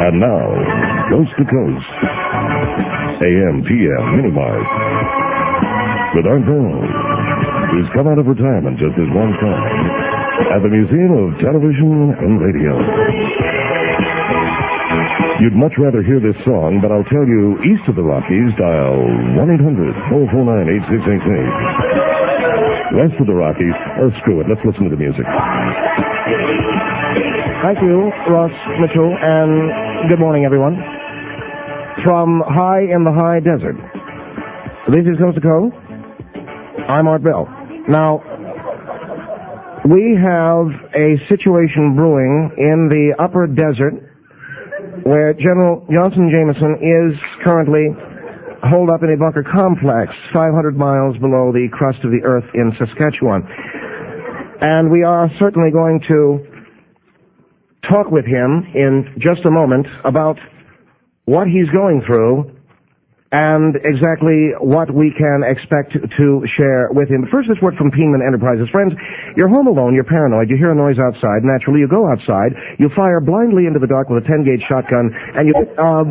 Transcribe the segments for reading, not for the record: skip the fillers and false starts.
And now, Coast to Coast, AM, PM, Minimart, with Art Bell, who's come out of retirement just this one time at the Museum of Television and Radio. You'd much rather hear this song, but I'll tell you, east of the Rockies, dial 1-800-449-8688. West of the Rockies, screw it, let's listen to the music. Thank you, Ross Mitchell, and good morning, everyone. From high in the high desert, this is Coast to Coast. I'm Art Bell. Now, we have a situation brewing in the upper desert where General Johnson Jameson is currently holed up in a bunker complex 500 miles below the crust of the earth in Saskatchewan. And we are certainly going to talk with him in just a moment about what he's going through and exactly what we can expect to share with him. But first, this word from Peenman Enterprises. Friends, you're home alone, you're paranoid, you hear a noise outside. Naturally, you go outside, you fire blindly into the dark with a 10-gauge shotgun, and you...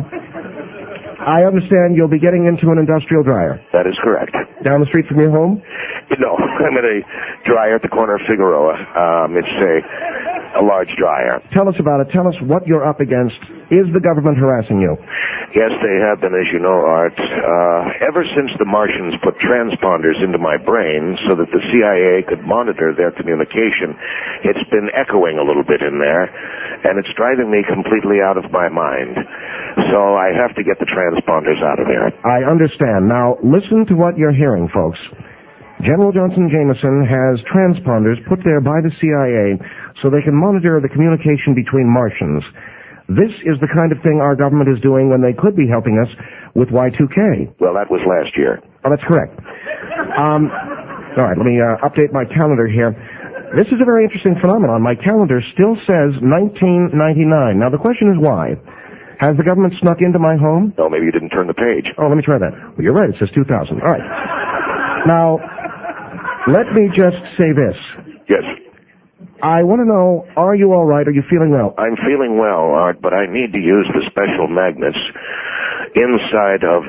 I understand you'll be getting into an industrial dryer. That is correct. Down the street from your home? No, I'm at a dryer at the corner of Figueroa. It's a large dryer. Tell us about it. Tell us what you're up against. Is the government harassing you? Yes, they have been, as you know, Art. Ever since the Martians put transponders into my brain so that the CIA could monitor their communication, it's been echoing a little bit in there, and it's driving me completely out of my mind. So I have to get the transponders out of there. I understand. Now, listen to what you're hearing, folks. General Johnson Jameson has transponders put there by the CIA so they can monitor the communication between Martians. This is the kind of thing our government is doing when they could be helping us with Y2K. Well, that was last year. Oh, that's correct. All right, let me update my calendar here. This is a very interesting phenomenon. My calendar still says 1999. Now, the question is why? Has the government snuck into my home? No, maybe you didn't turn the page. Oh, let me try that. Well, you're right. It says 2000. All right. Now, let me just say this. Yes. I want to know, are you all right? Are you feeling well? I'm feeling well, Art, but I need to use the special magnets inside of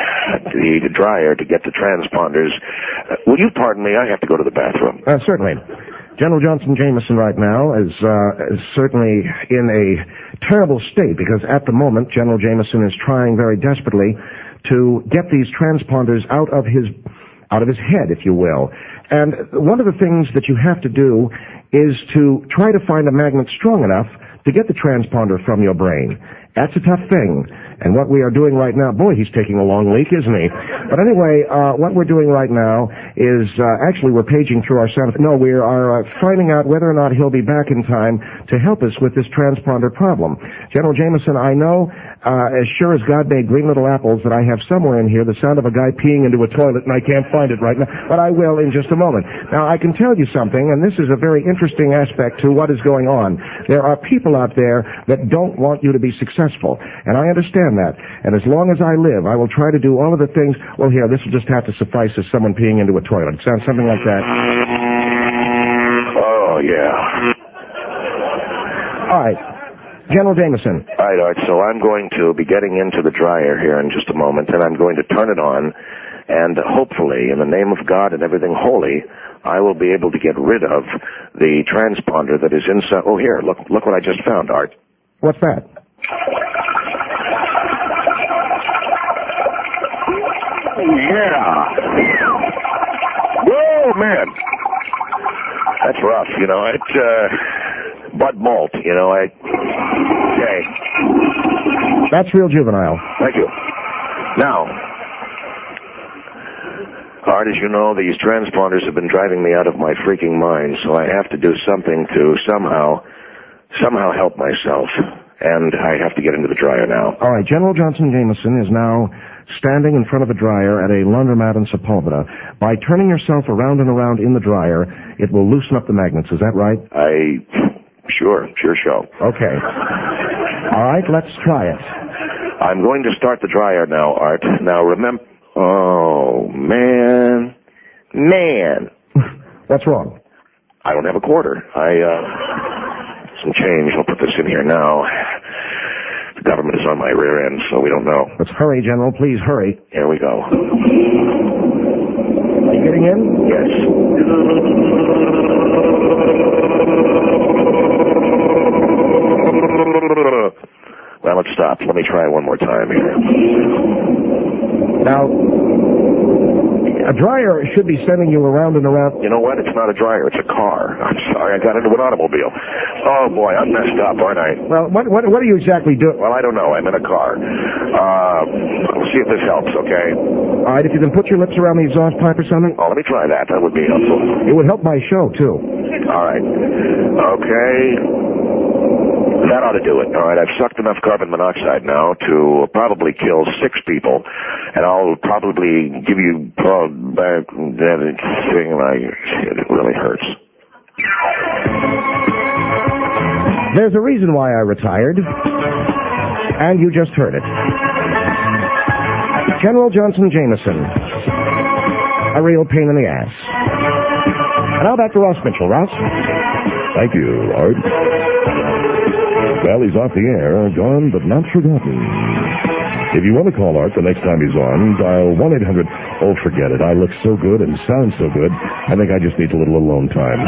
the dryer to get the transponders. Will you pardon me? I have to go to the bathroom. Certainly. General Johnson Jameson right now is certainly in a terrible state because at the moment General Jameson is trying very desperately to get these transponders out of his head, if you will. And one of the things that you have to do is to try to find a magnet strong enough to get the transponder from your brain. That's a tough thing. And what we are doing right now, boy, he's taking a long leak, isn't he? But anyway, what we're doing right now is, actually we're paging through our sound. No, we are finding out whether or not he'll be back in time to help us with this transponder problem. General Jameson, I know, as sure as God made green little apples, that I have somewhere in here the sound of a guy peeing into a toilet, and I can't find it right now, but I will in just a moment. Now, I can tell you something, and this is a very interesting aspect to what is going on. There are people out there that don't want you to be successful, and I understand that. And as long as I live, I will try to do all of the things. Well, here, this will just have to suffice as someone peeing into a toilet. It sounds something like that. Oh, yeah. All right. General Jameson. All right, Art, so I'm going to be getting into the dryer here in just a moment, and I'm going to turn it on, and hopefully, in the name of God and everything holy, I will be able to get rid of the transponder that is inside. Oh, here, look what I just found, Art. What's that? Yeah. Whoa, man. That's rough, you know. It's Bud Malt, you know. Okay. That's real juvenile. Thank you. Now, Art, as you know, these transponders have been driving me out of my freaking mind, so I have to do something to somehow help myself. And I have to get into the dryer now. All right, General Johnson Jameson is now standing in front of a dryer at a laundromat in Sepulveda. By turning yourself around and around in the dryer, it will loosen up the magnets. Is that right? Sure shall. Okay. All right, let's try it. I'm going to start the dryer now, Art. Now, remember... Oh, man. What's wrong? I don't have a quarter. Some change. I'll put this in here now. The government is on my rear end, so we don't know. Let's hurry, General. Please hurry. Here we go. Are you getting in? Yes. Well, let's stop. Let me try one more time here. Now, a dryer should be sending you around and around. You know what? It's not a dryer. It's a car. I'm sorry. I got into an automobile. Oh, boy. I'm messed up, aren't I? Well, what are you exactly doing? Well, I don't know. I'm in a car. We'll see if this helps, okay? All right, if you can put your lips around the exhaust pipe or something. Oh, let me try that. That would be helpful. It would help my show, too. All right. Okay. That ought to do it. All right, I've sucked enough carbon monoxide now to probably kill 6 people, and I'll probably give you back that thing like it really hurts. There's a reason why I retired, and you just heard it. General Johnson Jameson, a real pain in the ass. And now back to Ross Mitchell. Ross? Thank you, Art. Well, he's off the air, gone but not forgotten. If you want to call Art the next time he's on, dial 1-800. Oh, forget it. I look so good and sound so good. I think I just need a little alone time.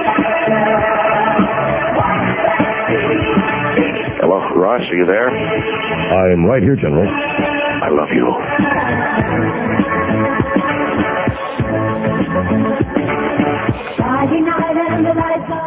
Hello, Ross, are you there? I'm right here, General. I love you. Friday night and the lights are